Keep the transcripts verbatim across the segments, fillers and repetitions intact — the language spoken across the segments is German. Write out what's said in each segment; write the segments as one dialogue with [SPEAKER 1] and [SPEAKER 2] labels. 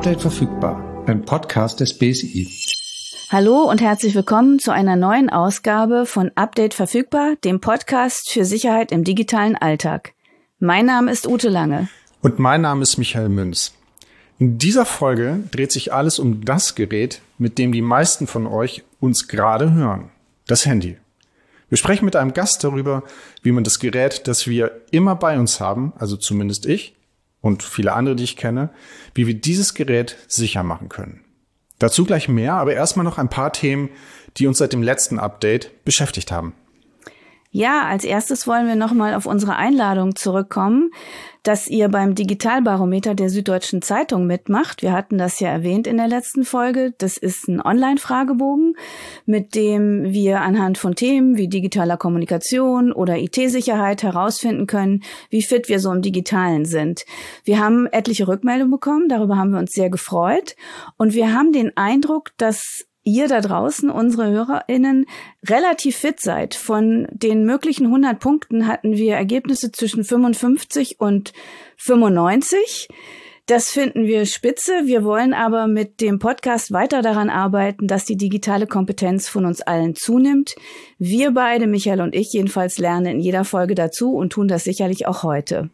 [SPEAKER 1] Update verfügbar, ein Podcast des B S I.
[SPEAKER 2] Hallo und herzlich willkommen zu einer neuen Ausgabe von Update verfügbar, dem Podcast für Sicherheit im digitalen Alltag. Mein Name ist Ute Lange.
[SPEAKER 1] Und mein Name ist Michael Münz. In dieser Folge dreht sich alles um das Gerät, mit dem die meisten von euch uns gerade hören, das Handy. Wir sprechen mit einem Gast darüber, wie man das Gerät, das wir immer bei uns haben, also zumindest ich und viele andere, die ich kenne, wie wir dieses Gerät sicher machen können. Dazu gleich mehr, aber erstmal noch ein paar Themen, die uns seit dem letzten Update beschäftigt haben.
[SPEAKER 2] Ja, als erstes wollen wir nochmal auf unsere Einladung zurückkommen, dass ihr beim Digitalbarometer der Süddeutschen Zeitung mitmacht. Wir hatten das ja erwähnt in der letzten Folge. Das ist ein Online-Fragebogen, mit dem wir anhand von Themen wie digitaler Kommunikation oder I T-Sicherheit herausfinden können, wie fit wir so im Digitalen sind. Wir haben etliche Rückmeldungen bekommen, darüber haben wir uns sehr gefreut. Und wir haben den Eindruck, dass ihr da draußen, unsere HörerInnen, relativ fit seid. Von den möglichen hundert Punkten hatten wir Ergebnisse zwischen fünfundfünfzig und fünfundneunzig. Das finden wir spitze. Wir wollen aber mit dem Podcast weiter daran arbeiten, dass die digitale Kompetenz von uns allen zunimmt. Wir beide, Michael und ich jedenfalls, lernen in jeder Folge dazu und tun das sicherlich auch heute.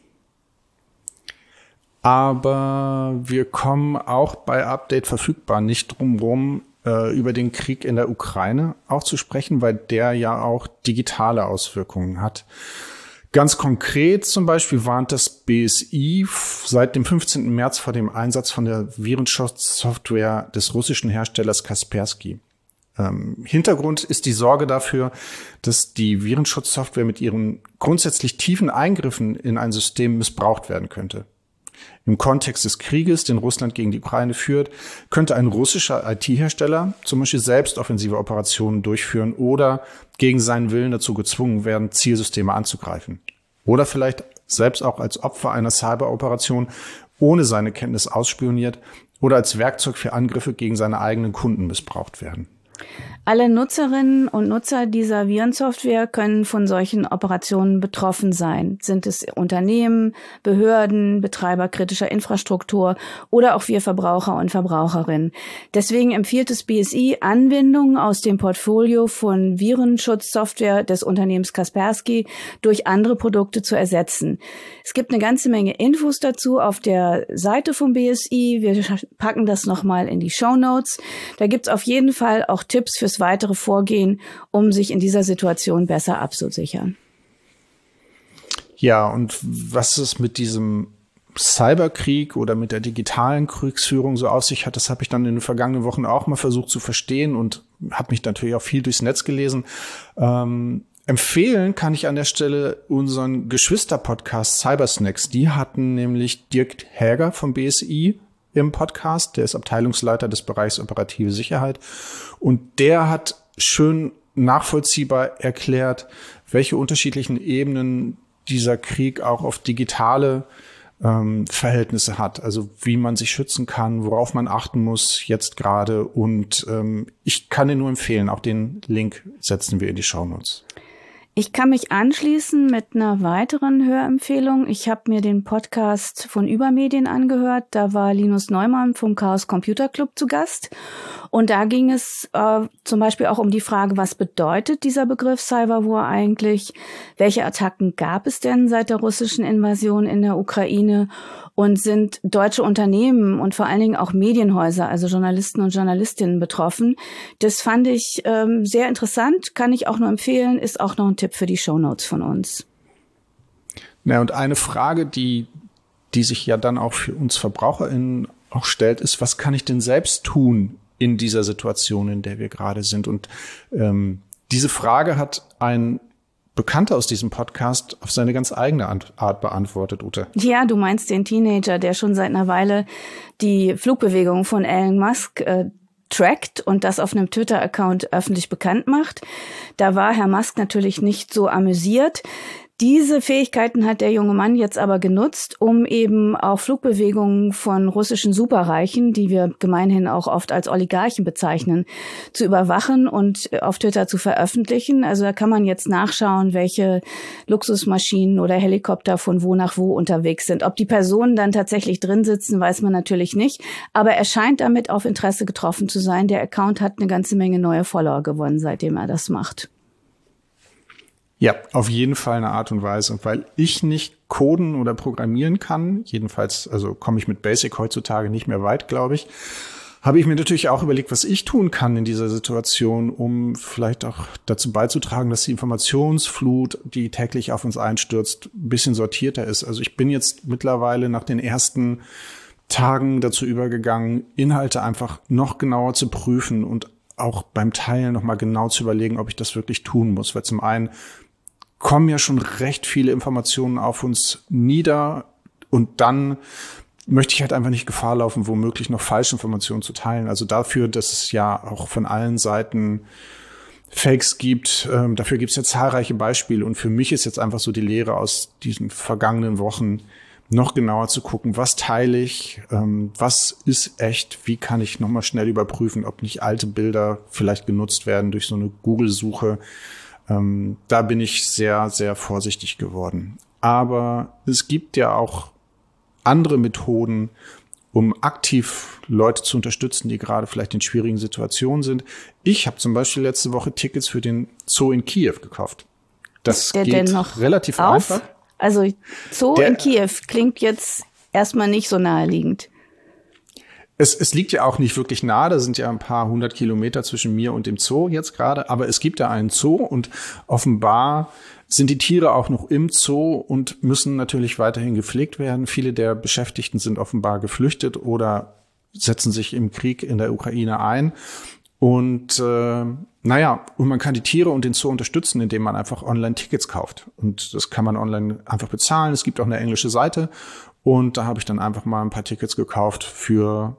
[SPEAKER 1] Aber wir kommen auch bei Update verfügbar nicht drum rum, über den Krieg in der Ukraine auch zu sprechen, weil der ja auch digitale Auswirkungen hat. Ganz konkret zum Beispiel warnt das B S I seit dem fünfzehnten März vor dem Einsatz von der Virenschutzsoftware des russischen Herstellers Kaspersky. Ähm, Hintergrund ist die Sorge dafür, dass die Virenschutzsoftware mit ihren grundsätzlich tiefen Eingriffen in ein System missbraucht werden könnte. Im Kontext des Krieges, den Russland gegen die Ukraine führt, könnte ein russischer I T-Hersteller zum Beispiel selbst offensive Operationen durchführen oder gegen seinen Willen dazu gezwungen werden, Zielsysteme anzugreifen. Oder vielleicht selbst auch als Opfer einer Cyberoperation ohne seine Kenntnis ausspioniert oder als Werkzeug für Angriffe gegen seine eigenen Kunden missbraucht werden.
[SPEAKER 2] Alle Nutzerinnen und Nutzer dieser Virensoftware können von solchen Operationen betroffen sein. Sind es Unternehmen, Behörden, Betreiber kritischer Infrastruktur oder auch wir Verbraucher und Verbraucherinnen. Deswegen empfiehlt das B S I, Anwendungen aus dem Portfolio von Virenschutzsoftware des Unternehmens Kaspersky durch andere Produkte zu ersetzen. Es gibt eine ganze Menge Infos dazu auf der Seite vom B S I. Wir packen das nochmal in die Shownotes. Da gibt's auf jeden Fall auch Tipps fürs weitere Vorgehen, um sich in dieser Situation besser abzusichern.
[SPEAKER 1] Ja, und was es mit diesem Cyberkrieg oder mit der digitalen Kriegsführung so auf sich hat, das habe ich dann in den vergangenen Wochen auch mal versucht zu verstehen und habe mich natürlich auch viel durchs Netz gelesen. Ähm, empfehlen kann ich an der Stelle unseren Geschwister-Podcast Cybersnacks. Die hatten nämlich Dirk Häger vom B S I im Podcast, der ist Abteilungsleiter des Bereichs Operative Sicherheit und der hat schön nachvollziehbar erklärt, welche unterschiedlichen Ebenen dieser Krieg auch auf digitale ähm, Verhältnisse hat, also wie man sich schützen kann, worauf man achten muss jetzt gerade und ähm, ich kann dir nur empfehlen, auch den Link setzen wir in die Shownotes.
[SPEAKER 2] Ich kann mich anschließen mit einer weiteren Hörempfehlung. Ich habe mir den Podcast von Übermedien angehört. Da war Linus Neumann vom Chaos Computer Club zu Gast. Und da ging es äh, zum Beispiel auch um die Frage, was bedeutet dieser Begriff Cyberwar eigentlich? Welche Attacken gab es denn seit der russischen Invasion in der Ukraine? Und sind deutsche Unternehmen und vor allen Dingen auch Medienhäuser, also Journalisten und Journalistinnen betroffen? Das fand ich ähm, sehr interessant, kann ich auch nur empfehlen, ist auch noch ein Tipp für die Shownotes von uns.
[SPEAKER 1] Na, und eine Frage, die, die sich ja dann auch für uns VerbraucherInnen auch stellt, ist, was kann ich denn selbst tun in dieser Situation, in der wir gerade sind? Und ähm, diese Frage hat ein Bekannter aus diesem Podcast auf seine ganz eigene Art beantwortet, Ute.
[SPEAKER 2] Ja, du meinst den Teenager, der schon seit einer Weile die Flugbewegung von Elon Musk äh, trackt und das auf einem Twitter-Account öffentlich bekannt macht. Da war Herr Musk natürlich nicht so amüsiert. Diese Fähigkeiten hat der junge Mann jetzt aber genutzt, um eben auch Flugbewegungen von russischen Superreichen, die wir gemeinhin auch oft als Oligarchen bezeichnen, zu überwachen und auf Twitter zu veröffentlichen. Also da kann man jetzt nachschauen, welche Luxusmaschinen oder Helikopter von wo nach wo unterwegs sind. Ob die Personen dann tatsächlich drin sitzen, weiß man natürlich nicht. Aber er scheint damit auf Interesse getroffen zu sein. Der Account hat eine ganze Menge neue Follower gewonnen, seitdem er das macht.
[SPEAKER 1] Ja, auf jeden Fall eine Art und Weise. Und weil ich nicht coden oder programmieren kann, jedenfalls, also komme ich mit Basic heutzutage nicht mehr weit, glaube ich, habe ich mir natürlich auch überlegt, was ich tun kann in dieser Situation, um vielleicht auch dazu beizutragen, dass die Informationsflut, die täglich auf uns einstürzt, ein bisschen sortierter ist. Also ich bin jetzt mittlerweile nach den ersten Tagen dazu übergegangen, Inhalte einfach noch genauer zu prüfen und auch beim Teilen noch mal genau zu überlegen, ob ich das wirklich tun muss. Weil zum einen kommen ja schon recht viele Informationen auf uns nieder und dann möchte ich halt einfach nicht Gefahr laufen, womöglich noch falsche Informationen zu teilen. Also dafür, dass es ja auch von allen Seiten Fakes gibt, ähm, dafür gibt es ja zahlreiche Beispiele. Und für mich ist jetzt einfach so die Lehre aus diesen vergangenen Wochen, noch genauer zu gucken, was teile ich, ähm, was ist echt, wie kann ich nochmal schnell überprüfen, ob nicht alte Bilder vielleicht genutzt werden durch so eine Google-Suche. Ähm, da bin ich sehr, sehr vorsichtig geworden. Aber es gibt ja auch andere Methoden, um aktiv Leute zu unterstützen, die gerade vielleicht in schwierigen Situationen sind. Ich habe zum Beispiel letzte Woche Tickets für den Zoo in Kiew gekauft. Das
[SPEAKER 2] ist der
[SPEAKER 1] geht
[SPEAKER 2] denn noch
[SPEAKER 1] relativ
[SPEAKER 2] auf?
[SPEAKER 1] einfach.
[SPEAKER 2] Also Zoo
[SPEAKER 1] der,
[SPEAKER 2] in Kiew klingt jetzt erstmal nicht so naheliegend.
[SPEAKER 1] Es, es liegt ja auch nicht wirklich nahe, da sind ja ein paar hundert Kilometer zwischen mir und dem Zoo jetzt gerade, aber es gibt ja einen Zoo und offenbar sind die Tiere auch noch im Zoo und müssen natürlich weiterhin gepflegt werden. Viele der Beschäftigten sind offenbar geflüchtet oder setzen sich im Krieg in der Ukraine ein. Und äh, naja, und man kann die Tiere und den Zoo unterstützen, indem man einfach online Tickets kauft. Und das kann man online einfach bezahlen. Es gibt auch eine englische Seite. Und da habe ich dann einfach mal ein paar Tickets gekauft für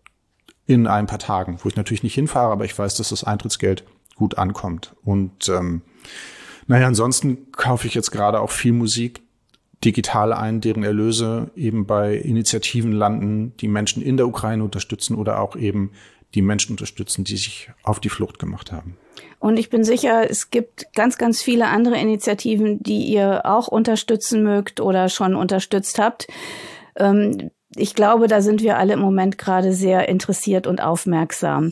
[SPEAKER 1] in ein paar Tagen, wo ich natürlich nicht hinfahre, aber ich weiß, dass das Eintrittsgeld gut ankommt. Und ähm, naja, ansonsten kaufe ich jetzt gerade auch viel Musik digital ein, deren Erlöse eben bei Initiativen landen, die Menschen in der Ukraine unterstützen oder auch eben die Menschen unterstützen, die sich auf die Flucht gemacht haben.
[SPEAKER 2] Und ich bin sicher, es gibt ganz, ganz viele andere Initiativen, die ihr auch unterstützen mögt oder schon unterstützt habt. Ähm, ich glaube, da sind wir alle im Moment gerade sehr interessiert und aufmerksam.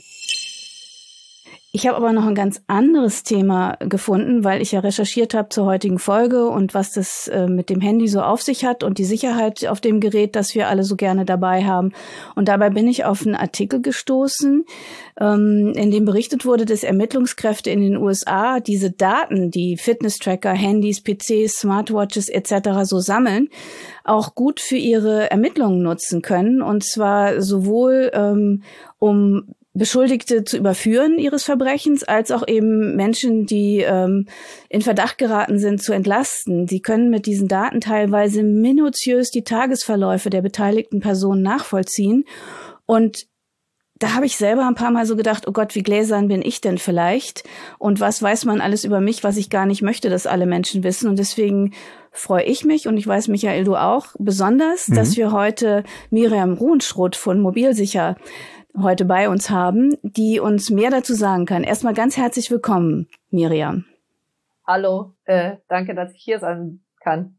[SPEAKER 2] Ich habe aber noch ein ganz anderes Thema gefunden, weil ich ja recherchiert habe zur heutigen Folge und was das äh, mit dem Handy so auf sich hat und die Sicherheit auf dem Gerät, das wir alle so gerne dabei haben. Und dabei bin ich auf einen Artikel gestoßen, ähm, in dem berichtet wurde, dass Ermittlungskräfte in den U S A diese Daten, die Fitness-Tracker, Handys, P Cs, Smartwatches et cetera so sammeln, auch gut für ihre Ermittlungen nutzen können. Und zwar sowohl ähm, um Beschuldigte zu überführen ihres Verbrechens, als auch eben Menschen, die ähm, in Verdacht geraten sind, zu entlasten. Sie können mit diesen Daten teilweise minutiös die Tagesverläufe der beteiligten Personen nachvollziehen. Und da habe ich selber ein paar Mal so gedacht, oh Gott, wie gläsern bin ich denn vielleicht? Und was weiß man alles über mich, was ich gar nicht möchte, dass alle Menschen wissen? Und deswegen freue ich mich, und ich weiß, Michael, du auch, besonders, mhm. dass wir heute Miriam Ruhenschroth von Mobilsicher heute bei uns haben, die uns mehr dazu sagen kann. Erstmal ganz herzlich willkommen, Miriam.
[SPEAKER 3] Hallo, äh, danke, dass ich hier sein kann.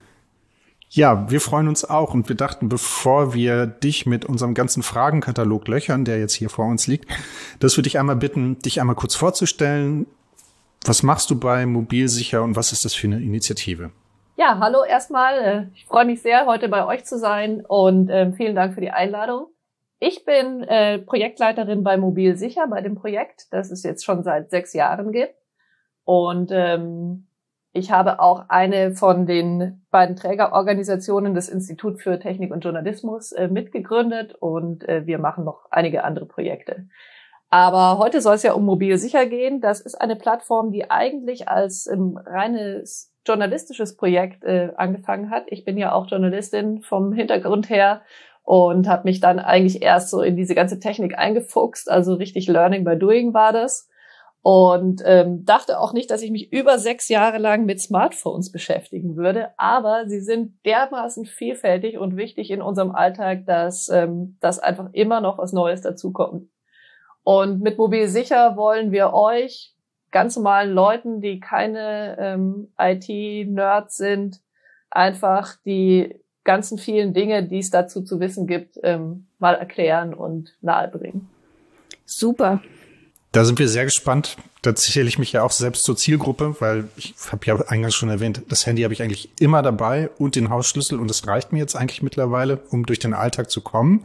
[SPEAKER 1] Ja, wir freuen uns auch und wir dachten, bevor wir dich mit unserem ganzen Fragenkatalog löchern, der jetzt hier vor uns liegt, dass wir dich einmal bitten, dich einmal kurz vorzustellen. Was machst du bei Mobilsicher und was ist das für eine Initiative?
[SPEAKER 3] Ja, hallo erstmal. Ich freue mich sehr, heute bei euch zu sein und äh, vielen Dank für die Einladung. Ich bin äh, Projektleiterin bei Mobilsicher, bei dem Projekt, das es jetzt schon seit sechs Jahren gibt. Und ähm, ich habe auch eine von den beiden Trägerorganisationen des Institut für Technik und Journalismus äh, mitgegründet und äh, wir machen noch einige andere Projekte. Aber heute soll es ja um Mobilsicher gehen. Das ist eine Plattform, die eigentlich als ähm, reines journalistisches Projekt äh, angefangen hat. Ich bin ja auch Journalistin vom Hintergrund her und habe mich dann eigentlich erst so in diese ganze Technik eingefuchst, also richtig Learning by Doing war das. Und ähm, dachte auch nicht, dass ich mich über sechs Jahre lang mit Smartphones beschäftigen würde. Aber sie sind dermaßen vielfältig und wichtig in unserem Alltag, dass ähm, dass einfach immer noch was Neues dazukommt. Und mit Mobil Sicher wollen wir euch, ganz normalen Leuten, die keine ähm, I T-Nerds sind, einfach die ganzen vielen Dinge, die es dazu zu wissen gibt, ähm, mal erklären und nahebringen.
[SPEAKER 2] Super.
[SPEAKER 1] Da sind wir sehr gespannt. Da zähle ich mich ja auch selbst zur Zielgruppe, weil ich habe ja eingangs schon erwähnt, das Handy habe ich eigentlich immer dabei und den Hausschlüssel und das reicht mir jetzt eigentlich mittlerweile, um durch den Alltag zu kommen.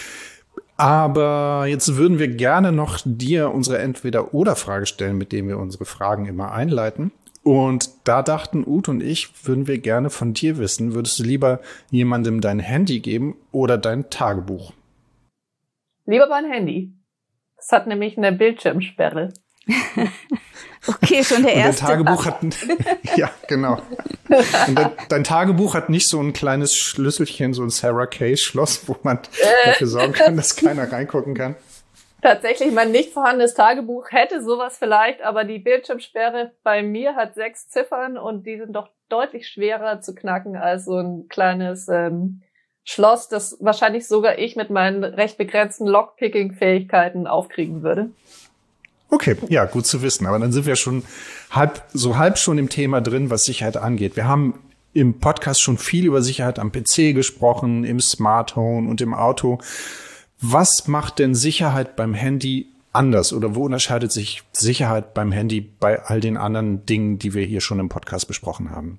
[SPEAKER 1] Aber jetzt würden wir gerne noch dir unsere Entweder-oder-Frage stellen, mit dem wir unsere Fragen immer einleiten. Und da dachten Ute und ich, würden wir gerne von dir wissen, würdest du lieber jemandem dein Handy geben oder dein Tagebuch?
[SPEAKER 3] Lieber mein Handy. Das hat nämlich eine Bildschirmsperre.
[SPEAKER 2] Okay, schon der erste.
[SPEAKER 1] Und dein Tagebuch hat, ja, genau. Und dein, dein Tagebuch hat nicht so ein kleines Schlüsselchen, so ein Sarah Case-Schloss, wo man dafür sorgen kann, dass keiner reingucken kann.
[SPEAKER 3] Tatsächlich, mein nicht vorhandenes Tagebuch hätte sowas vielleicht, aber die Bildschirmsperre bei mir hat sechs Ziffern und die sind doch deutlich schwerer zu knacken als so ein kleines ähm, Schloss, das wahrscheinlich sogar ich mit meinen recht begrenzten Lockpicking-Fähigkeiten aufkriegen würde.
[SPEAKER 1] Okay, ja, gut zu wissen. Aber dann sind wir schon halb, so halb schon im Thema drin, was Sicherheit angeht. Wir haben im Podcast schon viel über Sicherheit am P C gesprochen, im Smart Home und im Auto. Was macht denn Sicherheit beim Handy anders oder wo unterscheidet sich Sicherheit beim Handy bei all den anderen Dingen, die wir hier schon im Podcast besprochen haben?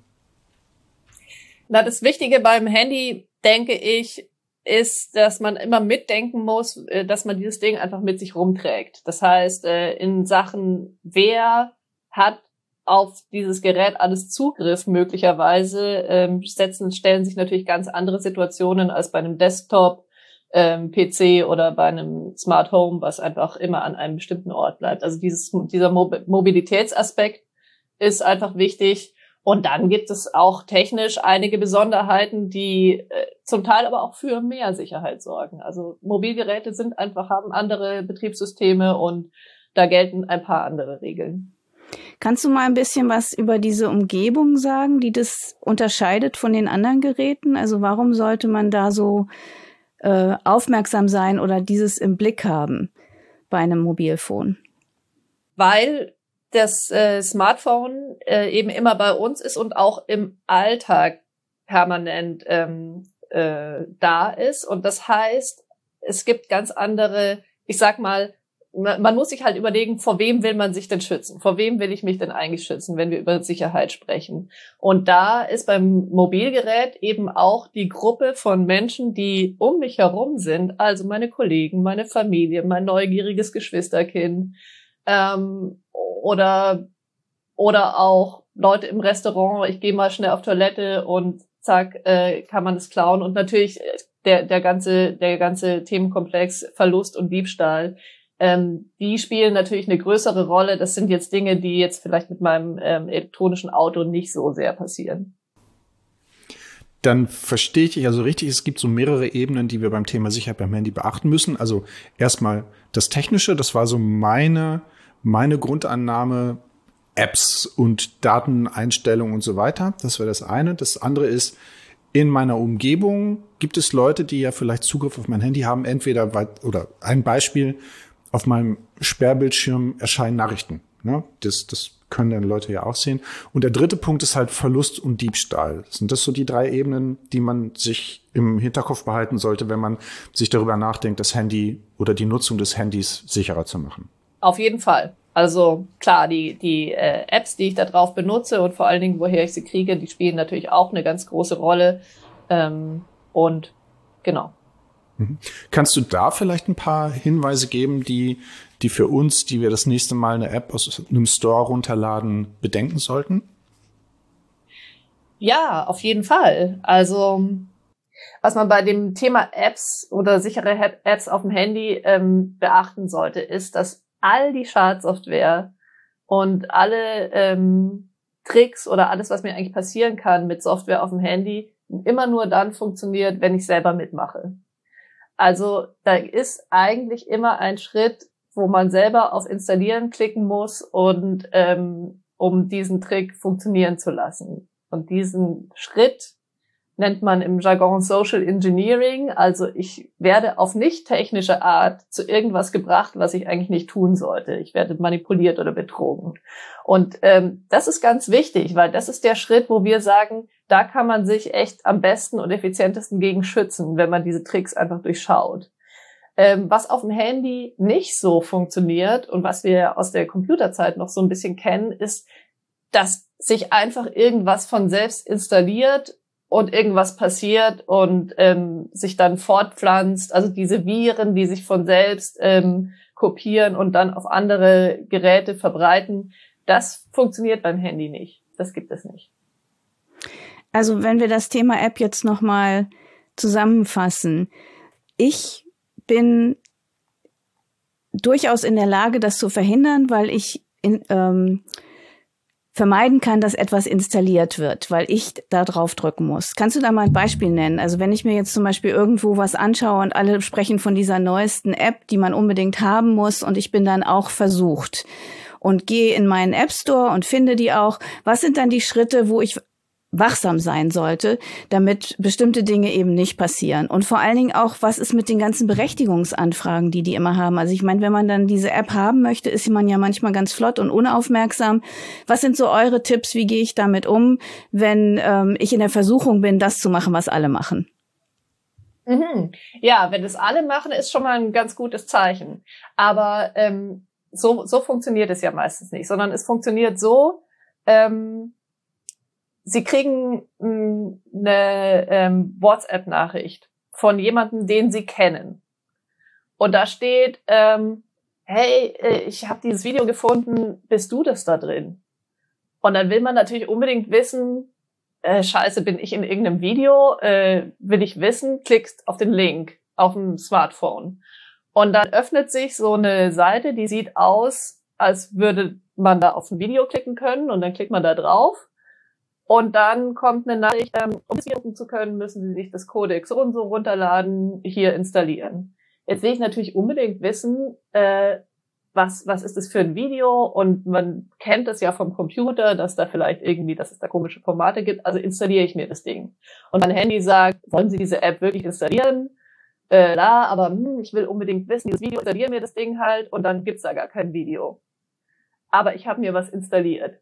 [SPEAKER 3] Na, das Wichtige beim Handy, denke ich, ist, dass man immer mitdenken muss, dass man dieses Ding einfach mit sich rumträgt. Das heißt, in Sachen, wer hat auf dieses Gerät alles Zugriff möglicherweise, setzen, stellen sich natürlich ganz andere Situationen als bei einem Desktop, P C oder bei einem Smart Home, was einfach immer an einem bestimmten Ort bleibt. Also dieses, dieser Mobilitätsaspekt ist einfach wichtig. Und dann gibt es auch technisch einige Besonderheiten, die äh, zum Teil aber auch für mehr Sicherheit sorgen. Also Mobilgeräte sind einfach, haben andere Betriebssysteme und da gelten ein paar andere Regeln.
[SPEAKER 2] Kannst du mal ein bisschen was über diese Umgebung sagen, die das unterscheidet von den anderen Geräten? Also warum sollte man da so äh, aufmerksam sein oder dieses im Blick haben bei einem Mobilfon?
[SPEAKER 3] Weil das äh, Smartphone äh, eben immer bei uns ist und auch im Alltag permanent ähm, äh, da ist. Und das heißt, es gibt ganz andere, ich sag mal, man muss sich halt überlegen, vor wem will man sich denn schützen? Vor wem will ich mich denn eigentlich schützen, wenn wir über Sicherheit sprechen? Und da ist beim Mobilgerät eben auch die Gruppe von Menschen, die um mich herum sind, also meine Kollegen, meine Familie, mein neugieriges Geschwisterkind, ähm, oder oder auch Leute im Restaurant, ich gehe mal schnell auf Toilette und zack, äh, kann man es klauen. Und natürlich der der ganze der ganze Themenkomplex Verlust und Diebstahl, ähm, die spielen natürlich eine größere Rolle. Das sind jetzt Dinge, die jetzt vielleicht mit meinem ähm, elektronischen Auto nicht so sehr passieren.
[SPEAKER 1] Dann verstehe ich dich also richtig, es gibt so mehrere Ebenen, die wir beim Thema Sicherheit beim Handy beachten müssen. Also erstmal das Technische, das war so meine Meine Grundannahme, Apps und Dateneinstellungen und so weiter. Das wäre das eine. Das andere ist, in meiner Umgebung gibt es Leute, die ja vielleicht Zugriff auf mein Handy haben. Entweder, weit, oder ein Beispiel, auf meinem Sperrbildschirm erscheinen Nachrichten. Ne? Das, das können dann Leute ja auch sehen. Und der dritte Punkt ist halt Verlust und Diebstahl. Sind das so die drei Ebenen, die man sich im Hinterkopf behalten sollte, wenn man sich darüber nachdenkt, das Handy oder die Nutzung des Handys sicherer zu machen?
[SPEAKER 3] Auf jeden Fall. Also klar, die die äh, Apps, die ich da drauf benutze und vor allen Dingen, woher ich sie kriege, die spielen natürlich auch eine ganz große Rolle. Ähm, und genau.
[SPEAKER 1] Mhm. Kannst du da vielleicht ein paar Hinweise geben, die die für uns, die wir das nächste Mal eine App aus einem Store runterladen, bedenken sollten?
[SPEAKER 3] Ja, auf jeden Fall. Also was man bei dem Thema Apps oder sichere Apps auf dem Handy ähm, beachten sollte, ist, dass all die Schadsoftware und alle ähm, Tricks oder alles, was mir eigentlich passieren kann mit Software auf dem Handy, immer nur dann funktioniert, wenn ich selber mitmache. Also da ist eigentlich immer ein Schritt wo man selber auf Installieren klicken muss und ähm, um diesen Trick funktionieren zu lassen. Und diesen Schritt nennt man im Jargon Social Engineering. Also ich werde auf nicht technische Art zu irgendwas gebracht, was ich eigentlich nicht tun sollte. Ich werde manipuliert oder betrogen. Und ähm, das ist ganz wichtig, weil das ist der Schritt, wo wir sagen, da kann man sich echt am besten und effizientesten gegen schützen, wenn man diese Tricks einfach durchschaut. Ähm, was auf dem Handy nicht so funktioniert und was wir aus der Computerzeit noch so ein bisschen kennen, ist, dass sich einfach irgendwas von selbst installiert und irgendwas passiert und ähm, sich dann fortpflanzt. Also diese Viren, die sich von selbst ähm, kopieren und dann auf andere Geräte verbreiten, das funktioniert beim Handy nicht. Das gibt es nicht.
[SPEAKER 2] Also wenn wir das Thema App jetzt nochmal zusammenfassen. Ich bin durchaus in der Lage, das zu verhindern, weil ich in, ähm, vermeiden kann, dass etwas installiert wird, weil ich da drauf drücken muss. Kannst du da mal ein Beispiel nennen? Also wenn ich mir jetzt zum Beispiel irgendwo was anschaue und alle sprechen von dieser neuesten App, die man unbedingt haben muss und ich bin dann auch versucht und gehe in meinen App Store und finde die auch. Was sind dann die Schritte, wo ich wachsam sein sollte, damit bestimmte Dinge eben nicht passieren? Und vor allen Dingen auch, was ist mit den ganzen Berechtigungsanfragen, die die immer haben? Also ich meine, wenn man dann diese App haben möchte, ist man ja manchmal ganz flott und unaufmerksam. Was sind so eure Tipps? Wie gehe ich damit um, wenn ähm, ich in der Versuchung bin, das zu machen, was alle machen?
[SPEAKER 3] Mhm. Ja, wenn das alle machen, ist schon mal ein ganz gutes Zeichen. Aber ähm, so, so funktioniert es ja meistens nicht, sondern es funktioniert so, ähm, Sie kriegen mh, eine ähm, WhatsApp-Nachricht von jemandem, den Sie kennen. Und da steht, ähm, hey, ich habe dieses Video gefunden, bist du das da drin? Und dann will man natürlich unbedingt wissen, äh, scheiße, bin ich in irgendeinem Video? Äh, will ich wissen? Klickst auf den Link auf dem Smartphone. Und dann öffnet sich so eine Seite, die sieht aus, als würde man da auf ein Video klicken können. Und dann klickt man da drauf. Und dann kommt eine Nachricht, ähm, um es gucken zu können, müssen Sie sich das Codex so und so runterladen, hier installieren. Jetzt will ich natürlich unbedingt wissen, äh, was was ist das für ein Video? Und man kennt das ja vom Computer, dass da vielleicht irgendwie, dass es da komische Formate gibt. Also installiere ich mir das Ding. Und mein Handy sagt, wollen Sie diese App wirklich installieren? Äh, da, aber hm, ich will unbedingt wissen, dieses Video, installiere mir das Ding halt und dann gibt's da gar kein Video. Aber ich habe mir was installiert.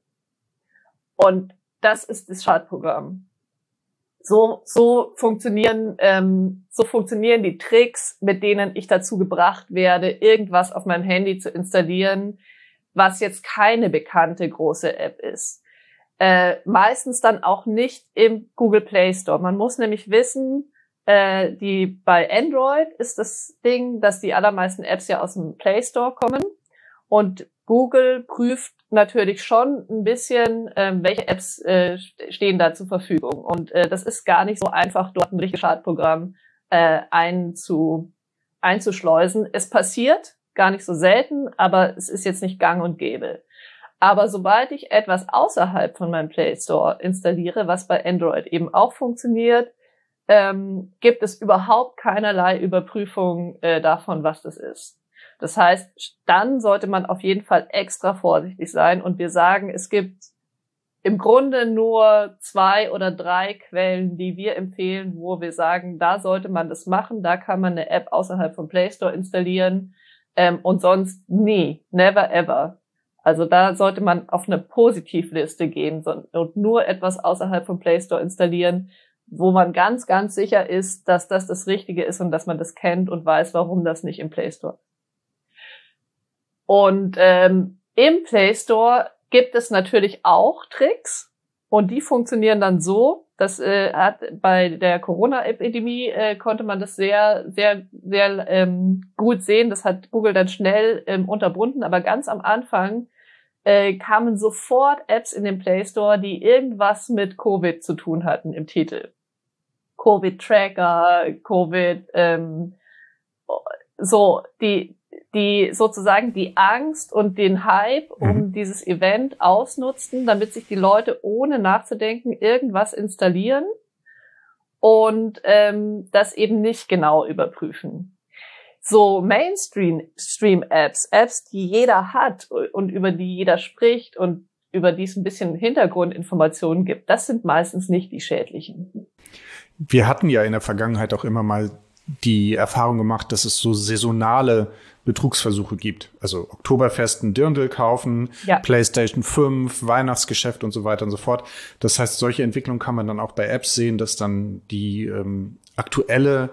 [SPEAKER 3] Und das ist das Schadprogramm. So, so funktionieren, ähm, so funktionieren die Tricks, mit denen ich dazu gebracht werde, irgendwas auf meinem Handy zu installieren, was jetzt keine bekannte große App ist. Äh, meistens dann auch nicht im Google Play Store. Man muss nämlich wissen, äh, die, bei Android ist das Ding, dass die allermeisten Apps ja aus dem Play Store kommen und Google prüft natürlich schon ein bisschen, ähm, welche Apps äh, stehen da zur Verfügung. Und äh, das ist gar nicht so einfach, dort ein richtiges Schadprogramm äh, einzu, einzuschleusen. Es passiert gar nicht so selten, aber es ist jetzt nicht gang und gäbe. Aber sobald ich etwas außerhalb von meinem Play Store installiere, was bei Android eben auch funktioniert, ähm, gibt es überhaupt keinerlei Überprüfung äh, davon, was das ist. Das heißt, dann sollte man auf jeden Fall extra vorsichtig sein. Und wir sagen, es gibt im Grunde nur zwei oder drei Quellen, die wir empfehlen, wo wir sagen, da sollte man das machen. Da kann man eine App außerhalb vom Play Store installieren. Ähm, und sonst nie, never ever. Also da sollte man auf eine Positivliste gehen und nur etwas außerhalb vom Play Store installieren, wo man ganz, ganz sicher ist, dass das das Richtige ist und dass man das kennt und weiß, warum das nicht im Play Store ist. Und ähm, im Play Store gibt es natürlich auch Tricks und die funktionieren dann so, dass äh, hat bei der Corona-Epidemie äh, konnte man das sehr, sehr, sehr ähm, gut sehen. Das hat Google dann schnell ähm, unterbunden, aber ganz am Anfang äh, kamen sofort Apps in den Play Store, die irgendwas mit Covid zu tun hatten im Titel. Covid-Tracker, Covid, ähm, so die die sozusagen die Angst und den Hype um mhm. dieses Event ausnutzten, damit sich die Leute ohne nachzudenken irgendwas installieren und ähm, das eben nicht genau überprüfen. So Mainstream-Apps, Apps, die jeder hat und über die jeder spricht und über die es ein bisschen Hintergrundinformationen gibt, das sind meistens nicht die schädlichen.
[SPEAKER 1] Wir hatten ja in der Vergangenheit auch immer mal die Erfahrung gemacht, dass es so saisonale Betrugsversuche gibt. Also Oktoberfest ein Dirndl kaufen, ja. PlayStation fünf, Weihnachtsgeschäft und so weiter und so fort. Das heißt, solche Entwicklungen kann man dann auch bei Apps sehen, dass dann die ähm, aktuelle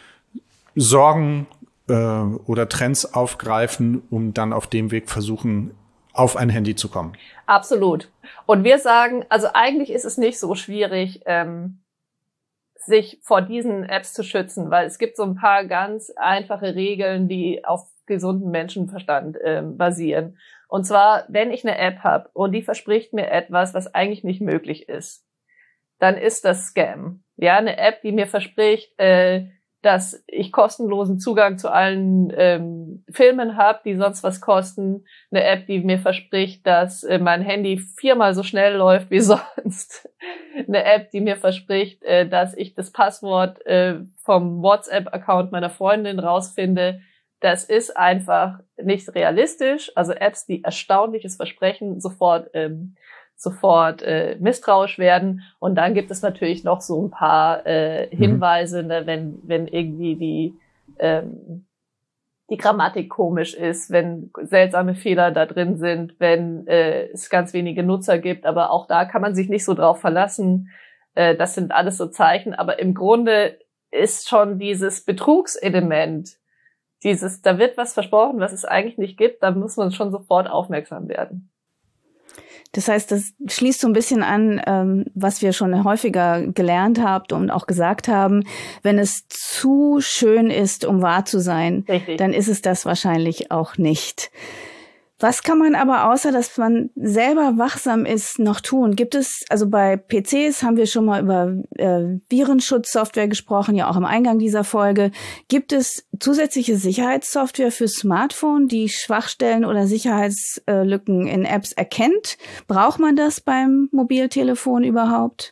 [SPEAKER 1] Sorgen äh, oder Trends aufgreifen, um dann auf dem Weg versuchen, auf ein Handy zu kommen.
[SPEAKER 3] Absolut. Und wir sagen, also eigentlich ist es nicht so schwierig, ähm, sich vor diesen Apps zu schützen, weil es gibt so ein paar ganz einfache Regeln, die auf gesunden Menschenverstand ähm, basieren. Und zwar, wenn ich eine App habe und die verspricht mir etwas, was eigentlich nicht möglich ist, dann ist das Scam. Ja, eine App, die mir verspricht, äh, dass ich kostenlosen Zugang zu allen ähm, Filmen habe, die sonst was kosten. Eine App, die mir verspricht, dass äh, mein Handy viermal so schnell läuft wie sonst. Eine App, die mir verspricht, äh, dass ich das Passwort äh, vom WhatsApp-Account meiner Freundin rausfinde. Das ist einfach nicht realistisch. Also Apps, die Erstaunliches versprechen, sofort ähm, sofort äh, misstrauisch werden. Und dann gibt es natürlich noch so ein paar äh, Hinweise, ne, wenn wenn irgendwie die ähm, die Grammatik komisch ist, wenn seltsame Fehler da drin sind, wenn äh, es ganz wenige Nutzer gibt. Aber auch da kann man sich nicht so drauf verlassen. Äh, das sind alles so Zeichen. Aber im Grunde ist schon dieses Betrugselement, dieses, da wird was versprochen, was es eigentlich nicht gibt, da muss man schon sofort aufmerksam werden.
[SPEAKER 2] Das heißt, das schließt so ein bisschen an, ähm, was wir schon häufiger gelernt haben und auch gesagt haben. Wenn es zu schön ist, um wahr zu sein, Richtig. Dann ist es das wahrscheinlich auch nicht. Was kann man aber, außer dass man selber wachsam ist, noch tun? Gibt es, also bei P Cs haben wir schon mal über äh, Virenschutzsoftware gesprochen, ja auch im Eingang dieser Folge. Gibt es zusätzliche Sicherheitssoftware für Smartphone, die Schwachstellen oder Sicherheitslücken in Apps erkennt? Braucht man das beim Mobiltelefon überhaupt?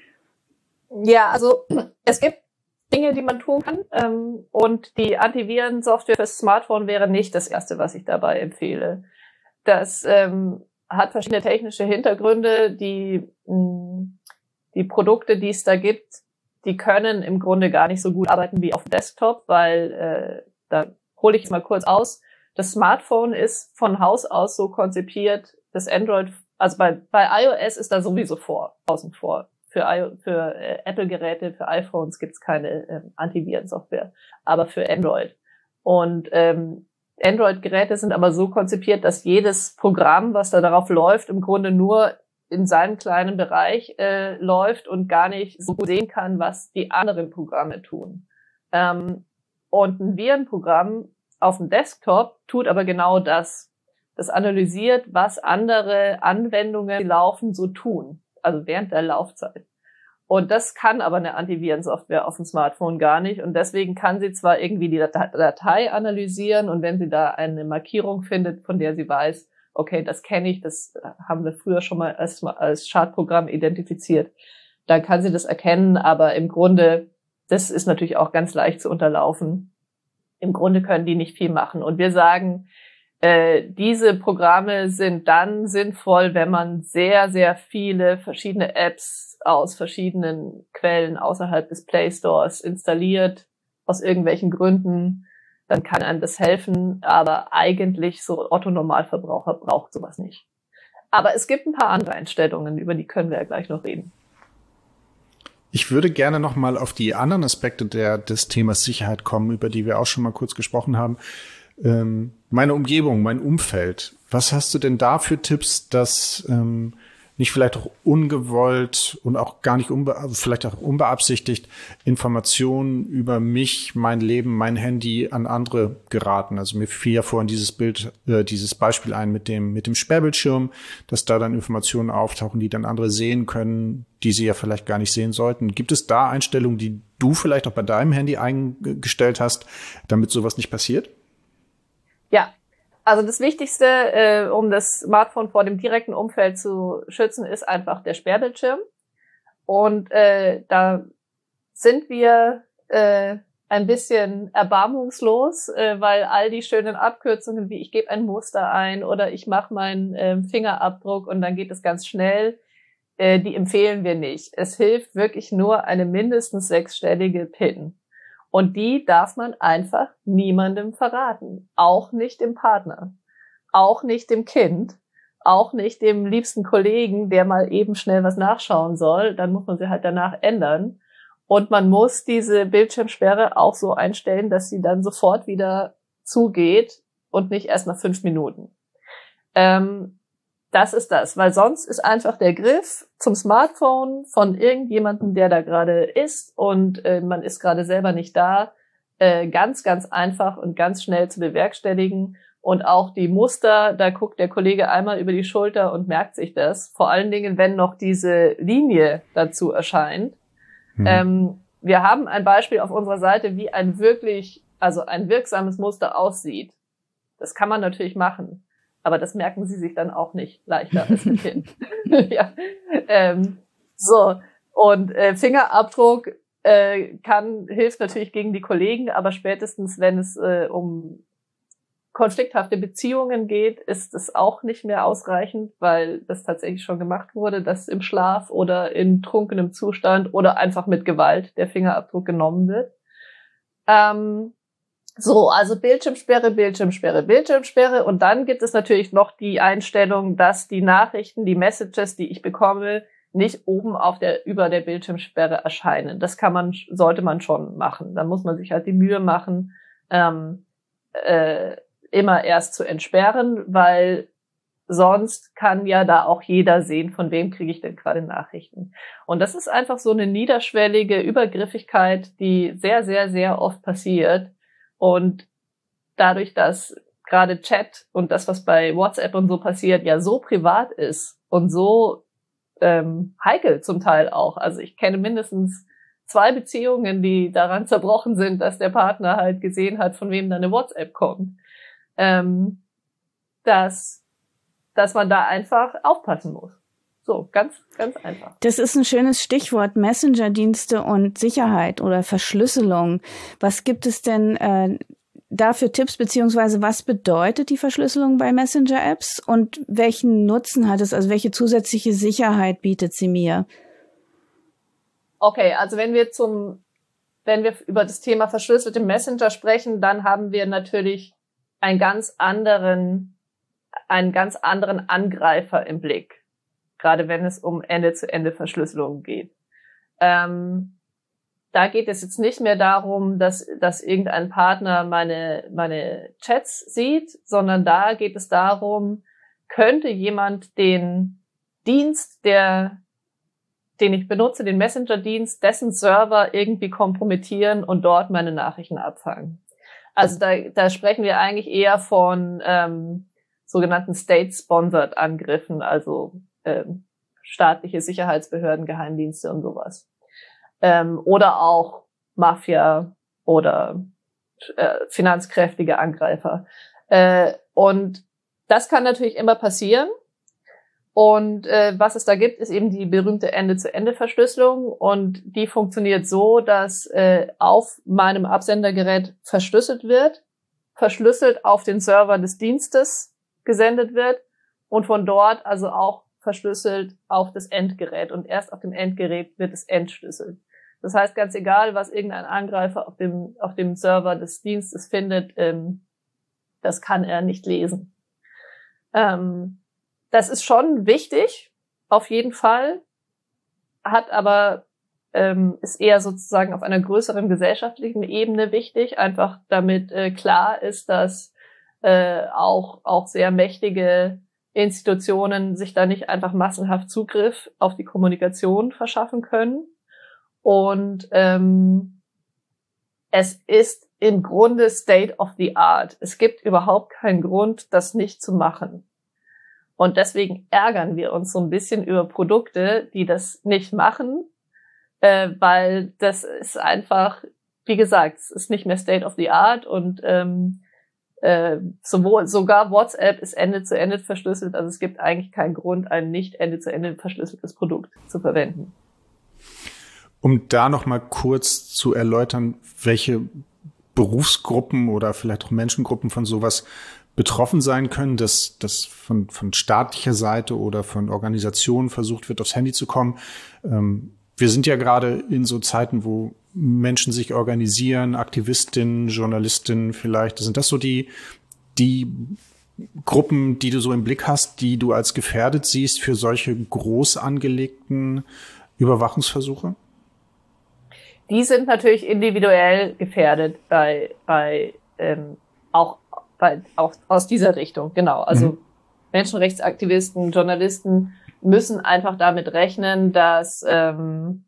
[SPEAKER 3] Ja, also es gibt Dinge, die man tun kann. Ähm, und die Antivirensoftware fürs Smartphone wäre nicht das Erste, was ich dabei empfehle. Das ähm, hat verschiedene technische Hintergründe. Die, mh, die Produkte, die es da gibt, die können im Grunde gar nicht so gut arbeiten wie auf dem Desktop, weil, äh, da hole ich es mal kurz aus. Das Smartphone ist von Haus aus so konzipiert, das Android, also bei, bei iOS ist da sowieso vor, außen vor. Für, I, für äh, Apple-Geräte, für iPhones gibt's keine ähm, Antivirensoftware, aber für Android. Und ähm, Android-Geräte sind aber so konzipiert, dass jedes Programm, was da darauf läuft, im Grunde nur in seinem kleinen Bereich äh, läuft und gar nicht so gut sehen kann, was die anderen Programme tun. Ähm, und ein Virenprogramm auf dem Desktop tut aber genau das. Das analysiert, was andere Anwendungen, die laufen, so tun. Also während der Laufzeit. Und das kann aber eine Antivirensoftware auf dem Smartphone gar nicht. Und deswegen kann sie zwar irgendwie die Datei analysieren und wenn sie da eine Markierung findet, von der sie weiß, okay, das kenne ich, das haben wir früher schon mal als, als Schadprogramm identifiziert, dann kann sie das erkennen. Aber im Grunde, das ist natürlich auch ganz leicht zu unterlaufen. Im Grunde können die nicht viel machen. Und wir sagen, Äh, diese Programme sind dann sinnvoll, wenn man sehr, sehr viele verschiedene Apps aus verschiedenen Quellen außerhalb des Play Stores installiert, aus irgendwelchen Gründen. Dann kann einem das helfen, aber eigentlich so Otto-Normalverbraucher braucht sowas nicht. Aber es gibt ein paar andere Einstellungen, über die können wir ja gleich noch reden.
[SPEAKER 1] Ich würde gerne noch mal auf die anderen Aspekte der, des Themas Sicherheit kommen, über die wir auch schon mal kurz gesprochen haben. Ähm, meine Umgebung, mein Umfeld. Was hast du denn da für Tipps, dass ähm, nicht vielleicht auch ungewollt und auch gar nicht unbe vielleicht auch unbeabsichtigt Informationen über mich, mein Leben, mein Handy an andere geraten? Also mir fiel ja vorhin dieses Bild, äh, dieses Beispiel ein mit dem mit dem Sperrbildschirm, dass da dann Informationen auftauchen, die dann andere sehen können, die sie ja vielleicht gar nicht sehen sollten. Gibt es da Einstellungen, die du vielleicht auch bei deinem Handy eingestellt hast, damit sowas nicht passiert?
[SPEAKER 3] Ja, also das Wichtigste, äh, um das Smartphone vor dem direkten Umfeld zu schützen, ist einfach der Sperrbildschirm. Und äh, da sind wir äh, ein bisschen erbarmungslos, äh, weil all die schönen Abkürzungen wie ich gebe ein Muster ein oder ich mache meinen äh, Fingerabdruck und dann geht es ganz schnell, äh, die empfehlen wir nicht. Es hilft wirklich nur eine mindestens sechsstellige PIN. Und die darf man einfach niemandem verraten. Auch nicht dem Partner. Auch nicht dem Kind. Auch nicht dem liebsten Kollegen, der mal eben schnell was nachschauen soll. Dann muss man sie halt danach ändern. Und man muss diese Bildschirmsperre auch so einstellen, dass sie dann sofort wieder zugeht und nicht erst nach fünf Minuten. Ähm, das ist das, weil sonst ist einfach der Griff zum Smartphone von irgendjemandem, der da gerade ist und äh, man ist gerade selber nicht da, äh, ganz, ganz einfach und ganz schnell zu bewerkstelligen. Und auch die Muster, da guckt der Kollege einmal über die Schulter und merkt sich das. Vor allen Dingen, wenn noch diese Linie dazu erscheint. Mhm. Ähm, wir haben ein Beispiel auf unserer Seite, wie ein wirklich, also ein wirksames Muster aussieht. Das kann man natürlich machen, aber das merken Sie sich dann auch nicht leichter als ein Kind. Ja. Ähm, so, und äh, Fingerabdruck äh, kann hilft natürlich gegen die Kollegen, aber spätestens, wenn es äh, um konflikthafte Beziehungen geht, ist es auch nicht mehr ausreichend, weil das tatsächlich schon gemacht wurde, dass im Schlaf oder in trunkenem Zustand oder einfach mit Gewalt der Fingerabdruck genommen wird. Ähm, so, also Bildschirmsperre, Bildschirmsperre, Bildschirmsperre. Und dann gibt es natürlich noch die Einstellung, dass die Nachrichten, die Messages, die ich bekomme, nicht oben auf der, über der Bildschirmsperre erscheinen. Das kann man, sollte man schon machen. Da muss man sich halt die Mühe machen, ähm, äh, immer erst zu entsperren, weil sonst kann ja da auch jeder sehen, von wem kriege ich denn gerade Nachrichten. Und das ist einfach so eine niederschwellige Übergriffigkeit, die sehr, sehr, sehr oft passiert. Und dadurch, dass gerade Chat und das, was bei WhatsApp und so passiert, ja so privat ist und so ähm, heikel zum Teil auch. Also ich kenne mindestens zwei Beziehungen, die daran zerbrochen sind, dass der Partner halt gesehen hat, von wem da eine WhatsApp kommt. Ähm, dass, dass man da einfach aufpassen muss. So, ganz, ganz einfach.
[SPEAKER 2] Das ist ein schönes Stichwort, Messenger-Dienste und Sicherheit oder Verschlüsselung. Was gibt es denn äh, da für Tipps, beziehungsweise was bedeutet die Verschlüsselung bei Messenger-Apps und welchen Nutzen hat es, also welche zusätzliche Sicherheit bietet sie mir?
[SPEAKER 3] Okay, also wenn wir zum, wenn wir über das Thema verschlüsselte Messenger sprechen, dann haben wir natürlich einen ganz anderen, einen ganz anderen Angreifer im Blick. Gerade wenn es um Ende-zu-Ende-Verschlüsselung geht. Ähm, da geht es jetzt nicht mehr darum, dass, dass irgendein Partner meine, meine Chats sieht, sondern da geht es darum, könnte jemand den Dienst, der, den ich benutze, den Messenger-Dienst, dessen Server irgendwie kompromittieren und dort meine Nachrichten abfangen. Also da, da sprechen wir eigentlich eher von ähm, sogenannten State-Sponsored Angriffen, also ähm, staatliche Sicherheitsbehörden, Geheimdienste und sowas. Ähm, oder auch Mafia oder äh, finanzkräftige Angreifer. Äh, und das kann natürlich immer passieren. Und äh, was es da gibt, ist eben die berühmte Ende-zu-Ende-Verschlüsselung. Und die funktioniert so, dass äh, auf meinem Absendergerät verschlüsselt wird, verschlüsselt auf den Server des Dienstes gesendet wird und von dort also auch verschlüsselt auf das Endgerät. Und erst auf dem Endgerät wird es entschlüsselt. Das heißt, ganz egal, was irgendein Angreifer auf dem, auf dem Server des Dienstes findet, ähm, das kann er nicht lesen. Ähm, Das ist schon wichtig, auf jeden Fall, hat aber, ähm, ist eher sozusagen auf einer größeren gesellschaftlichen Ebene wichtig, einfach damit äh, klar ist, dass äh, auch, auch sehr mächtige Institutionen sich da nicht einfach massenhaft Zugriff auf die Kommunikation verschaffen können. Und ähm, es ist im Grunde State of the Art. Es gibt überhaupt keinen Grund, das nicht zu machen. Und deswegen ärgern wir uns so ein bisschen über Produkte, die das nicht machen, äh, weil das ist einfach, wie gesagt, es ist nicht mehr State of the Art und ähm, äh, sowohl sogar WhatsApp ist Ende-zu-Ende verschlüsselt, also es gibt eigentlich keinen Grund, ein nicht Ende-zu-Ende verschlüsseltes Produkt zu verwenden.
[SPEAKER 1] Um da noch mal kurz zu erläutern, welche Berufsgruppen oder vielleicht auch Menschengruppen von sowas betroffen sein können, dass das von, von staatlicher Seite oder von Organisationen versucht wird, aufs Handy zu kommen. Ähm, wir sind ja gerade in so Zeiten, wo Menschen sich organisieren, Aktivistinnen, Journalistinnen vielleicht. Sind das so die, die Gruppen, die du so im Blick hast, die du als gefährdet siehst für solche groß angelegten Überwachungsversuche?
[SPEAKER 3] Die sind natürlich individuell gefährdet bei, bei ähm, auch, bei, auch aus dieser Richtung, genau. Also mhm. Menschenrechtsaktivisten, Journalisten müssen einfach damit rechnen, dass ähm,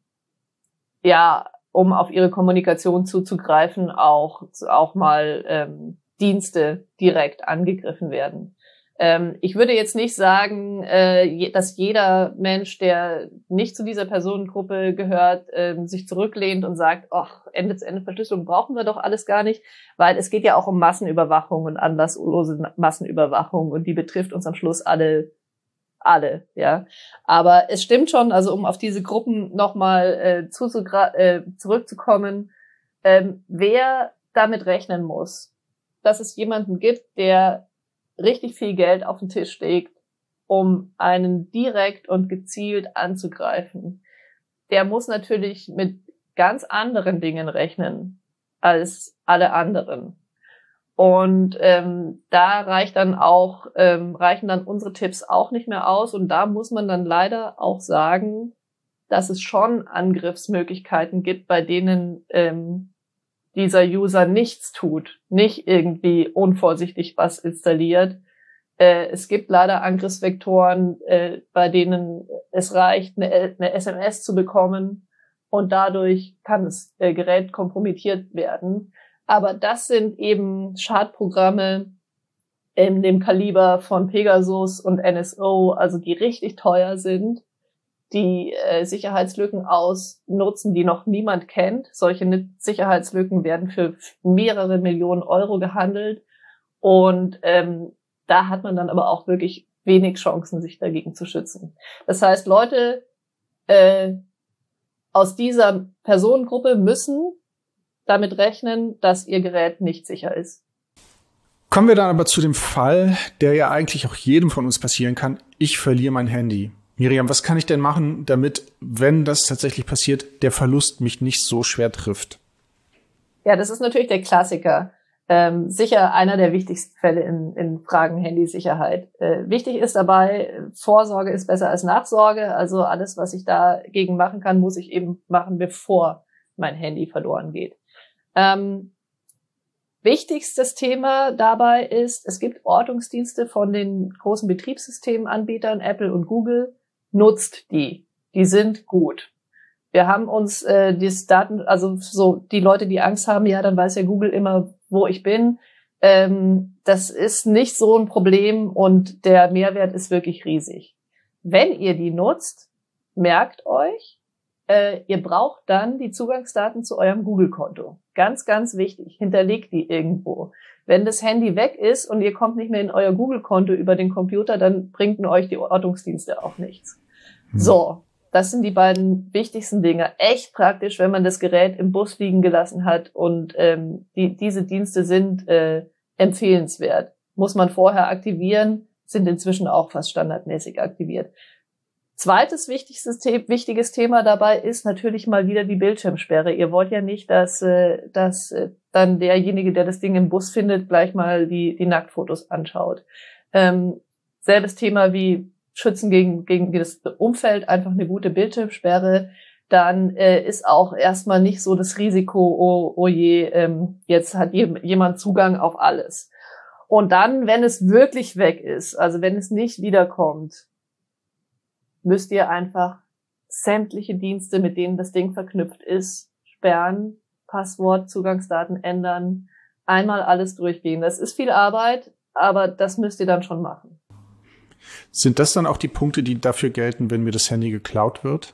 [SPEAKER 3] ja, um auf ihre Kommunikation zuzugreifen, auch auch mal ähm, Dienste direkt angegriffen werden. Ähm, ich würde jetzt nicht sagen, äh, dass jeder Mensch, der nicht zu dieser Personengruppe gehört, ähm, sich zurücklehnt und sagt, ach, Ende-zu-Ende-Verschlüsselung brauchen wir doch alles gar nicht, weil es geht ja auch um Massenüberwachung und anlasslose Massenüberwachung und die betrifft uns am Schluss alle, alle, ja. Aber es stimmt schon, also um auf diese Gruppen nochmal äh, zuzugra- äh, zurückzukommen, ähm, wer damit rechnen muss, dass es jemanden gibt, der richtig viel Geld auf den Tisch legt, um einen direkt und gezielt anzugreifen. Der muss natürlich mit ganz anderen Dingen rechnen als alle anderen. Und ähm, da reicht dann auch ähm, reichen dann unsere Tipps auch nicht mehr aus. Und da muss man dann leider auch sagen, dass es schon Angriffsmöglichkeiten gibt, bei denen ähm, dieser User nichts tut, nicht irgendwie unvorsichtig was installiert. Äh, es gibt leider Angriffsvektoren, äh, bei denen es reicht, eine, eine S M S zu bekommen und dadurch kann das äh, Gerät kompromittiert werden. Aber das sind eben Schadprogramme in dem Kaliber von Pegasus und N S O, also die richtig teuer sind, die äh, Sicherheitslücken ausnutzen, die noch niemand kennt. Solche Sicherheitslücken werden für mehrere Millionen Euro gehandelt und ähm, da hat man dann aber auch wirklich wenig Chancen, sich dagegen zu schützen. Das heißt, Leute äh, aus dieser Personengruppe müssen damit rechnen, dass ihr Gerät nicht sicher ist.
[SPEAKER 1] Kommen wir dann aber zu dem Fall, der ja eigentlich auch jedem von uns passieren kann. Ich verliere mein Handy. Miriam, was kann ich denn machen, damit, wenn das tatsächlich passiert, der Verlust mich nicht so schwer trifft?
[SPEAKER 3] Ja, das ist natürlich der Klassiker. Ähm, sicher einer der wichtigsten Fälle in, in Fragen Handysicherheit. Äh, wichtig ist dabei, Vorsorge ist besser als Nachsorge. Also alles, was ich dagegen machen kann, muss ich eben machen, bevor mein Handy verloren geht. Ähm, wichtigstes Thema dabei ist, es gibt Ortungsdienste von den großen Betriebssystemanbietern, Apple und Google. Nutzt die. Die sind gut. Wir haben uns äh, die Daten, also so die Leute, die Angst haben, ja, dann weiß ja Google immer, wo ich bin. Ähm, das ist nicht so ein Problem und der Mehrwert ist wirklich riesig. Wenn ihr die nutzt, merkt euch, äh, ihr braucht dann die Zugangsdaten zu eurem Google-Konto. Ganz, ganz wichtig. Hinterlegt die irgendwo. Wenn das Handy weg ist und ihr kommt nicht mehr in euer Google-Konto über den Computer, dann bringt euch die Ortungsdienste auch nichts. Hm. So. Das sind die beiden wichtigsten Dinge. Echt praktisch, wenn man das Gerät im Bus liegen gelassen hat und ähm, die, diese Dienste sind äh, empfehlenswert. Muss man vorher aktivieren, sind inzwischen auch fast standardmäßig aktiviert. Zweites wichtigstes, wichtiges Thema dabei ist natürlich mal wieder die Bildschirmsperre. Ihr wollt ja nicht, dass, äh, dass äh, dann derjenige, der das Ding im Bus findet, gleich mal die, die Nacktfotos anschaut. Ähm, selbes Thema wie schützen gegen, gegen das Umfeld, einfach eine gute Bildschirmsperre, dann äh, ist auch erstmal nicht so das Risiko, oh, oh je, ähm, jetzt hat je, jemand Zugang auf alles. Und dann, wenn es wirklich weg ist, also wenn es nicht wiederkommt, müsst ihr einfach sämtliche Dienste, mit denen das Ding verknüpft ist, sperren, Passwort, Zugangsdaten ändern, einmal alles durchgehen. Das ist viel Arbeit, aber das müsst ihr dann schon machen.
[SPEAKER 1] Sind das dann auch die Punkte, die dafür gelten, wenn mir das Handy geklaut wird?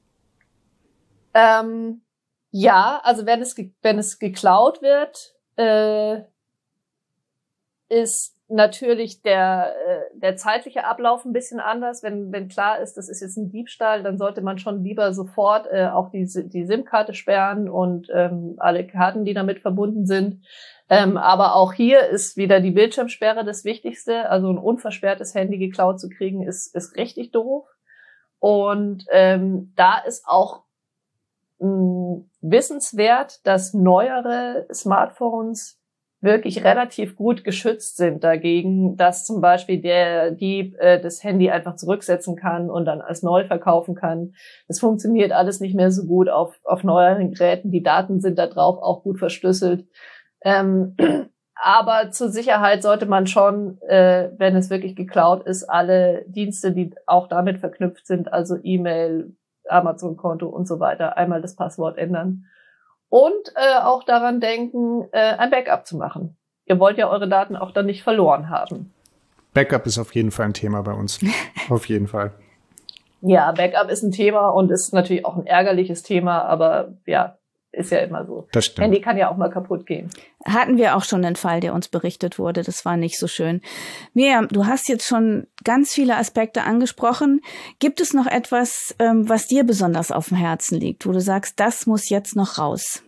[SPEAKER 3] Ähm, ja, also wenn es, ge- wenn es geklaut wird, äh, ist natürlich der, äh, der zeitliche Ablauf ein bisschen anders. Wenn, wenn klar ist, das ist jetzt ein Diebstahl, dann sollte man schon lieber sofort äh, auch die, die SIM-Karte sperren und ähm, alle Karten, die damit verbunden sind. Ähm, aber auch hier ist wieder die Bildschirmsperre das Wichtigste. Also ein unversperrtes Handy geklaut zu kriegen, ist, ist richtig doof. Und ähm, da ist auch mh, wissenswert, dass neuere Smartphones wirklich relativ gut geschützt sind dagegen, dass zum Beispiel der Dieb äh, das Handy einfach zurücksetzen kann und dann als neu verkaufen kann. Das funktioniert alles nicht mehr so gut auf, auf neueren Geräten. Die Daten sind da drauf auch gut verschlüsselt. Ähm, aber zur Sicherheit sollte man schon, äh, wenn es wirklich geklaut ist, alle Dienste, die auch damit verknüpft sind, also E-Mail, Amazon-Konto und so weiter, einmal das Passwort ändern. Und äh, auch daran denken, äh, ein Backup zu machen. Ihr wollt ja eure Daten auch dann nicht verloren haben.
[SPEAKER 1] Backup ist auf jeden Fall ein Thema bei uns. Auf jeden Fall.
[SPEAKER 3] Ja, Backup ist ein Thema und ist natürlich auch ein ärgerliches Thema, aber ja, ist ja immer so.
[SPEAKER 1] Das stimmt.
[SPEAKER 3] Handy kann ja auch mal kaputt gehen.
[SPEAKER 2] Hatten wir auch schon einen Fall, der uns berichtet wurde. Das war nicht so schön. Miriam, du hast jetzt schon ganz viele Aspekte angesprochen. Gibt es noch etwas, ähm, was dir besonders auf dem Herzen liegt, wo du sagst, das muss jetzt noch raus?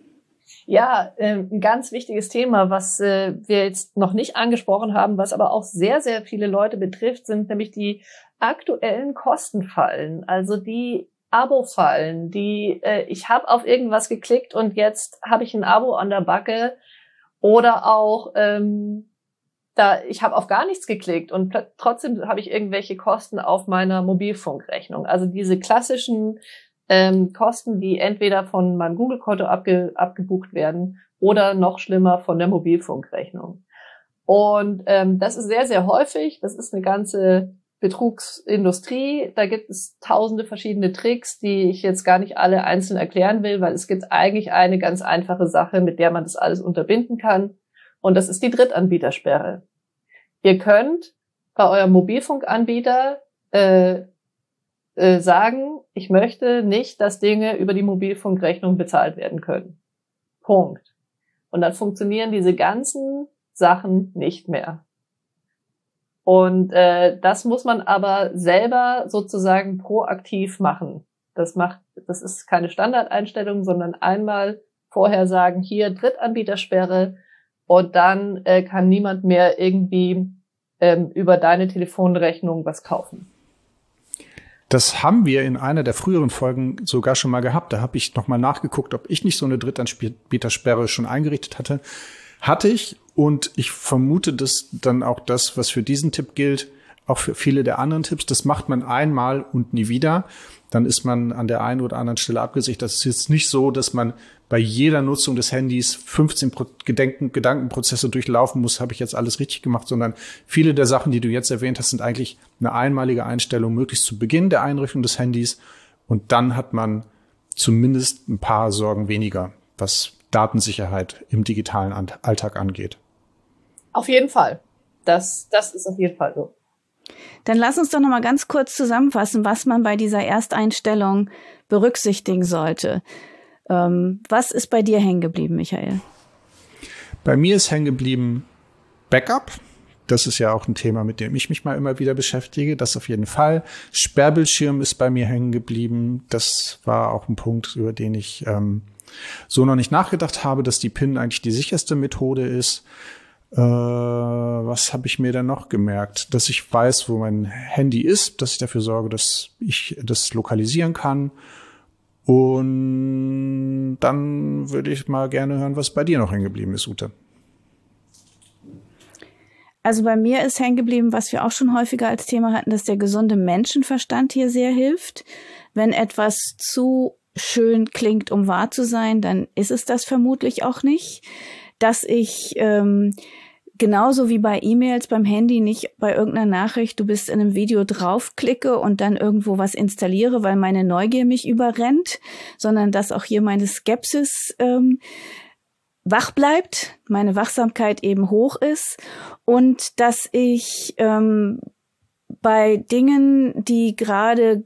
[SPEAKER 3] Ja, äh, ein ganz wichtiges Thema, was äh, wir jetzt noch nicht angesprochen haben, was aber auch sehr, sehr viele Leute betrifft, sind nämlich die aktuellen Kostenfallen. Also die Abo-Fallen, die äh, ich habe auf irgendwas geklickt und jetzt habe ich ein Abo an der Backe oder auch ähm, da ich habe auf gar nichts geklickt und pl- trotzdem habe ich irgendwelche Kosten auf meiner Mobilfunkrechnung. Also diese klassischen ähm, Kosten, die entweder von meinem Google-Konto abge- abgebucht werden oder noch schlimmer von der Mobilfunkrechnung. Und ähm, das ist sehr, sehr häufig. Das ist eine ganze Betrugsindustrie. Da gibt es tausende verschiedene Tricks, die ich jetzt gar nicht alle einzeln erklären will, weil es gibt eigentlich eine ganz einfache Sache, mit der man das alles unterbinden kann. Und das ist die Drittanbietersperre. Ihr könnt bei eurem Mobilfunkanbieter äh, äh, sagen, ich möchte nicht, dass Dinge über die Mobilfunkrechnung bezahlt werden können. Punkt. Und dann funktionieren diese ganzen Sachen nicht mehr. Und äh, das muss man aber selber sozusagen proaktiv machen. Das macht, das ist keine Standardeinstellung, sondern einmal vorher sagen, hier Drittanbietersperre und dann äh, kann niemand mehr irgendwie ähm, über deine Telefonrechnung was kaufen.
[SPEAKER 1] Das haben wir in einer der früheren Folgen sogar schon mal gehabt. Da habe ich noch mal nachgeguckt, ob ich nicht so eine Drittanbietersperre schon eingerichtet hatte. Hatte ich, und ich vermute, dass dann auch das, was für diesen Tipp gilt, auch für viele der anderen Tipps, das macht man einmal und nie wieder. Dann ist man an der einen oder anderen Stelle abgesichert. Das ist jetzt nicht so, dass man bei jeder Nutzung des Handys fünfzehn Gedenken, Gedankenprozesse durchlaufen muss, habe ich jetzt alles richtig gemacht, sondern viele der Sachen, die du jetzt erwähnt hast, sind eigentlich eine einmalige Einstellung, möglichst zu Beginn der Einrichtung des Handys. Und dann hat man zumindest ein paar Sorgen weniger, was Datensicherheit im digitalen Alltag angeht.
[SPEAKER 3] Auf jeden Fall. Das, das ist auf jeden Fall so.
[SPEAKER 2] Dann lass uns doch noch mal ganz kurz zusammenfassen, was man bei dieser Ersteinstellung berücksichtigen sollte. Ähm, was ist bei dir hängen geblieben, Michael?
[SPEAKER 1] Bei mir ist hängen geblieben Backup. Das ist ja auch ein Thema, mit dem ich mich mal immer wieder beschäftige. Das auf jeden Fall. Sperrbildschirm ist bei mir hängen geblieben. Das war auch ein Punkt, über den ich ähm, so noch nicht nachgedacht habe, dass die PIN eigentlich die sicherste Methode ist. Äh, was habe ich mir denn noch gemerkt? Dass ich weiß, wo mein Handy ist, dass ich dafür sorge, dass ich das lokalisieren kann. Und dann würde ich mal gerne hören, was bei dir noch hängen geblieben ist, Ute.
[SPEAKER 2] Also bei mir ist hängen geblieben, was wir auch schon häufiger als Thema hatten, dass der gesunde Menschenverstand hier sehr hilft. Wenn etwas zu schön klingt, um wahr zu sein, dann ist es das vermutlich auch nicht. Dass ich ähm, genauso wie bei E-Mails beim Handy nicht bei irgendeiner Nachricht, du bist in einem Video draufklicke und dann irgendwo was installiere, weil meine Neugier mich überrennt, sondern dass auch hier meine Skepsis ähm, wach bleibt, meine Wachsamkeit eben hoch ist und dass ich ähm, bei Dingen, die gerade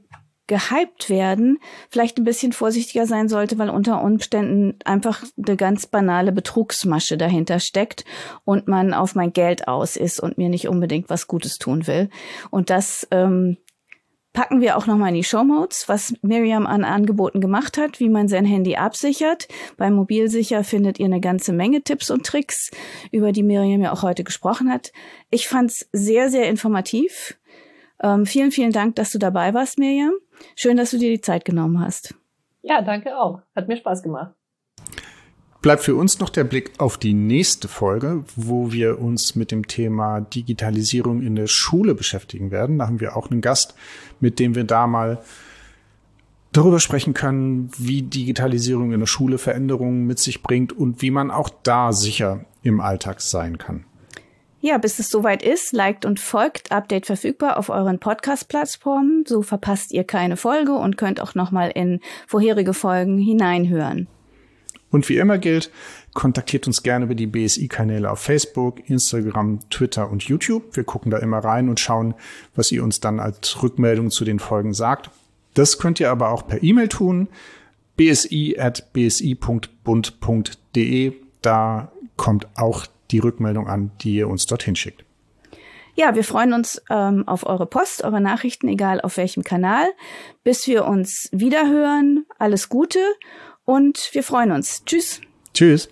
[SPEAKER 2] gehypt werden, vielleicht ein bisschen vorsichtiger sein sollte, weil unter Umständen einfach eine ganz banale Betrugsmasche dahinter steckt und man auf mein Geld aus ist und mir nicht unbedingt was Gutes tun will. Und das ähm, packen wir auch nochmal in die Shownotes, was Miriam an Angeboten gemacht hat, wie man sein Handy absichert. Bei Mobilsicher findet ihr eine ganze Menge Tipps und Tricks, über die Miriam ja auch heute gesprochen hat. Ich fand's sehr, sehr informativ. Ähm, vielen, vielen Dank, dass du dabei warst, Miriam. Schön, dass du dir die Zeit genommen hast.
[SPEAKER 3] Ja, danke auch. Hat mir Spaß gemacht.
[SPEAKER 1] Bleibt für uns noch der Blick auf die nächste Folge, wo wir uns mit dem Thema Digitalisierung in der Schule beschäftigen werden. Da haben wir auch einen Gast, mit dem wir da mal darüber sprechen können, wie Digitalisierung in der Schule Veränderungen mit sich bringt und wie man auch da sicher im Alltag sein kann.
[SPEAKER 2] Ja, bis es soweit ist, liked und folgt Update verfügbar auf euren Podcast-Plattformen. So verpasst ihr keine Folge und könnt auch nochmal in vorherige Folgen hineinhören.
[SPEAKER 1] Und wie immer gilt, kontaktiert uns gerne über die B S I-Kanäle auf Facebook, Instagram, Twitter und YouTube. Wir gucken da immer rein und schauen, was ihr uns dann als Rückmeldung zu den Folgen sagt. Das könnt ihr aber auch per E-Mail tun, b s i at b s i punkt bund punkt d e. Da kommt auch die Rückmeldung an, die ihr uns dorthin schickt.
[SPEAKER 2] Ja, wir freuen uns ähm, auf eure Post, eure Nachrichten, egal auf welchem Kanal. Bis wir uns wiederhören, alles Gute und wir freuen uns. Tschüss.
[SPEAKER 1] Tschüss.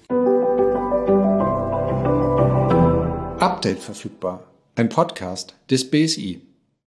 [SPEAKER 4] Update verfügbar. Ein Podcast des B S I.